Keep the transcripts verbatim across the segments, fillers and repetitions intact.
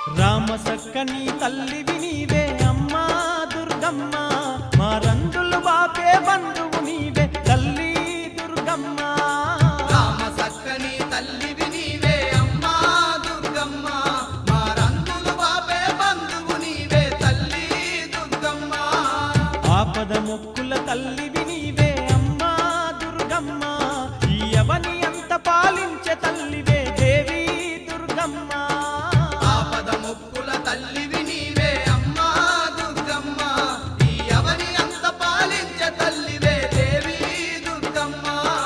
రామ సక్కని తల్లివి నీవే అమ్మా దుర్గమ్మ, మా రంగులు బాపే బంధువు నీవే తల్లి దుర్గమ్మ. రామ సక్కని తల్లివి నీవే అమ్మా దుర్గమ్మ, మా రంగులు బాపే బంధువు నీవే తల్లి దుర్గమ్మ. ఆపద మొక్కుల తల్లివి నీవే అమ్మా దుర్గమ్మ, ఈ అవని అంత పాలించే తల్లివే దేవి దుర్గమ్మ. ఆపద మొక్కుల తల్లివి నీవే అమ్మా దుర్గమ్మ, ఈ అవని అంత పాలించే తల్లివే దేవి దుర్గమ్మ.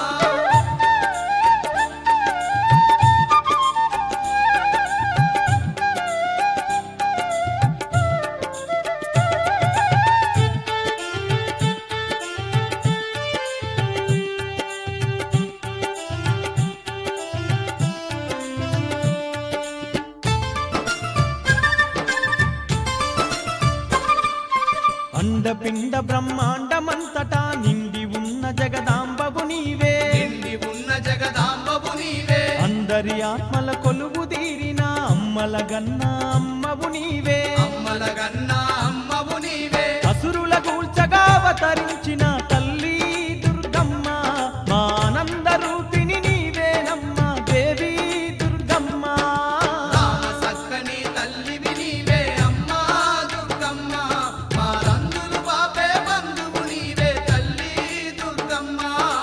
అండపిండ బ్రహ్మాండమంతటా నిండి ఉన్న జగదాంబవు నీవే, నిండి ఉన్న జగదాంబవు నీవే, అందరి ఆత్మల కొలువు తీరిన అమ్మల గన్న అమ్మవు నీవే. అమ్మల గన్నా అమ్మవు నీవే, అసురుల కూల్చగా అవతరించిన తల్లి దుర్గమ్మ, మా ఆనంద రూపిణి నీవేనమ్మ దేవి దుర్గమ్మ. రామ సక్కని తల్లివి నీవే అమ్మా దుర్గమ్మ, మా రంగులు బాపే బంధువు నీవే తల్లి దుర్గమ్మ.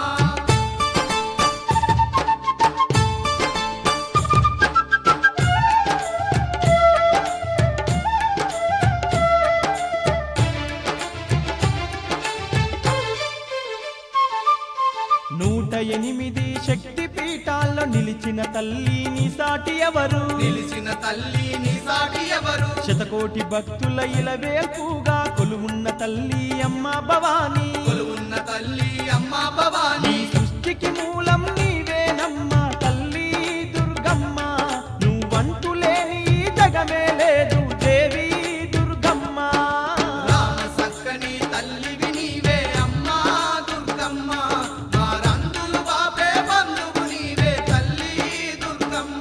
నూట ఎనిమిది శక్తి పీఠాల్లో నిలిచిన తల్లి నీ సాటి ఎవరు, నిలిచిన తల్లి నీ సాటి ఎవరు, శతకోటి భక్తుల ఇలవేల్పుగా కొలువున్న తల్లి అమ్మ భవానీ. కొలువున్న తల్లి అమ్మా భవానీ. ఈ సృష్టికి మూలం నీవేనమ్మ తల్లి దుర్గమ్మ, నువ్వంటూ లేని ఈ జగమే లేదు దేవి దుర్గమ్మ. రామ సక్కని తల్లివి నీవే అమ్మా దుర్గమ్మ, మా రంగులు బాపే బంధువు నీవే తల్లి దుర్గమ్మ.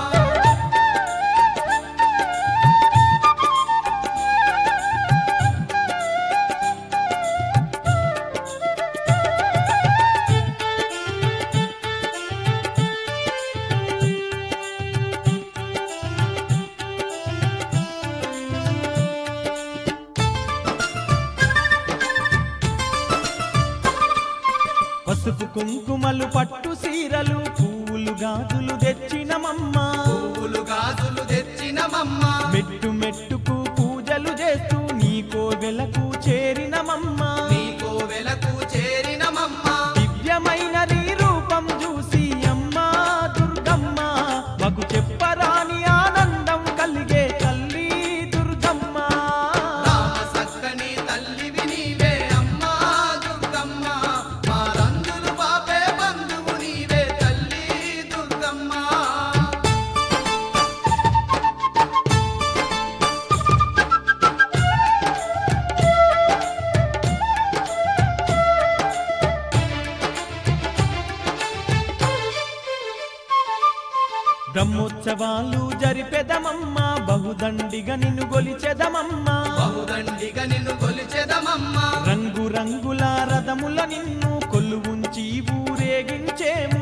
పసుపు కుంకుమలు పట్టు సీరలు పూలు గాజులు తెచ్చినమమ్మ, పువ్వులు గాజులు తెచ్చినమమ్మ, మెట్టు మెట్టుకు పూజలు చేస్తూ నీ కోవెలకు చేరినమమ్మ. నీ కోవెలకు చేరినమమ్మ. దివ్యమైన నీ రూపం చూసి అమ్మా దుర్గమ్మ, మాకు చెప్పరాని ఆనందం కలిగే తల్లి దుర్గమ్మ. రామ సక్కని తల్లివి నీవే అమ్మా దుర్గమ్మ, మా రంగులు బాపే బంధువు నీవే తల్లి దుర్గమ్మ. బ్రహ్మోత్సవాలు జరిపెదమమ్మ, బహుదండిగా నిన్ను గొలిచెదమమ్మ. బహుదండిగా నిన్ను కొలిచెదమమ్మ, రంగు రంగుల రథముల నిన్ను కొలువుంచి ఊరేగించేము.